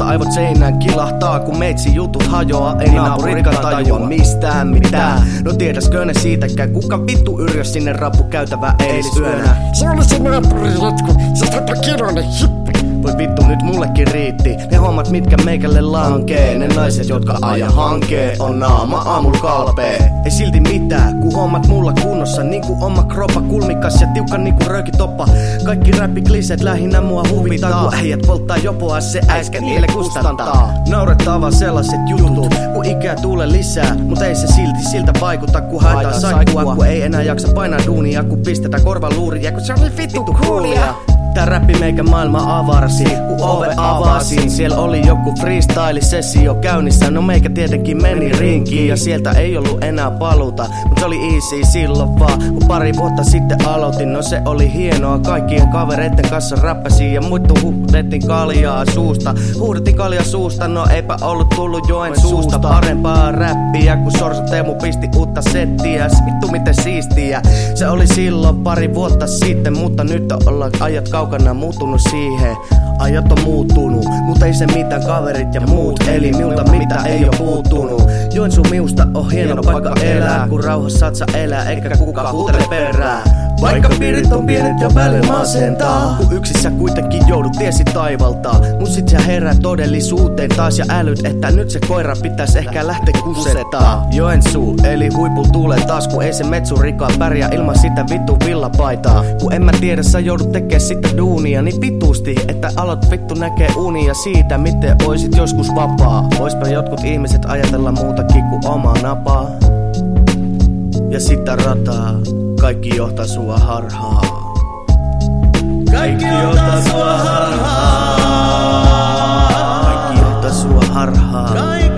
aivot seinään kilahtaa, kun meitsi jutut hajoaa. Ei naapurikaan tajua mistään mitään. No tiedäskö ne siitäkään, kuka vittu yrjös sinne rappukäytävää eilisyönä? Se oli se naapuriletku, se 100 kiloinen hippi. Voi vittu nyt mullekin riitti ne hommat mitkä meikälle lankee. Ne naiset jotka aja hankee on naama aamul kalpee. Ei silti mitään kun hommat mulla kunnossa. Niinku oma kropa kulmikas ja tiukka niinku röökitoppa. Kaikki räppikliseet lähinnä mua huvittaa. Kun äijät polttaa jopoa se äiskä niille kustantaa. Naurettaa vaan sellaiset jutut kun ikää tulee lisää. Mut ei se silti siltä vaikuta kun haetaan saikkua. Kun ei enää jaksa painaa duunia kun pistetään korvaluuria. Kun se oli vittu coolia. Tää räppi meikä maailma avarsi, kun ove avasin. Siellä oli joku freestyle-sessio käynnissä. No meikä tietenkin meni rinkiin ja sieltä ei ollut enää paluuta. Mut se oli easy silloin vaan, kun pari vuotta sitten aloitin. No se oli hienoa, kaikkien kavereitten kanssa räppäsin. Ja muittu huuhdettiin kaljaa suusta. Huuhdettiin kaljaa suusta, no eipä ollut tullut Joen suusta. Parempaa räppiä, kun Sorsa Teemu pisti uutta settiä. Vittu miten siistiä. Se oli silloin pari vuotta sitten, mutta nyt ollaan ajat kaukana muuttunut siihen. Ajat on muuttunut, mut ei se mitään kaverit ja muut. Eli miltä mitä ei oo puuttunut. Joensuun miusta on hieno paikka elää, kun rauhassa saat sä elää, eikä kukaan huutele perää. Vaikka piirit on pienet ja välillä masentaa, kun yksissä kuitenkin joudut tiesi taivaltaa. Mut sit sä herää todellisuuteen taas ja älyt, että nyt se koira pitäis ehkä lähteä kusettaa. Joensuu, eli huipul tuulee taas, kun ei se metsurikaan pärjää ilman sitä vittu villapaitaa. Kun en mä tiedä sä joudut tekee sitä duunia niin vitusti, että alot vittu näkee unia siitä, miten oisit joskus vapaa. Oispa jotkut ihmiset ajatella muutakin kuin omaa napaa. Ja sitä rataa, kaikki johtaa sua harhaan. Kaikki johtaa sua harhaan. Kaikki johtaa sua harhaan.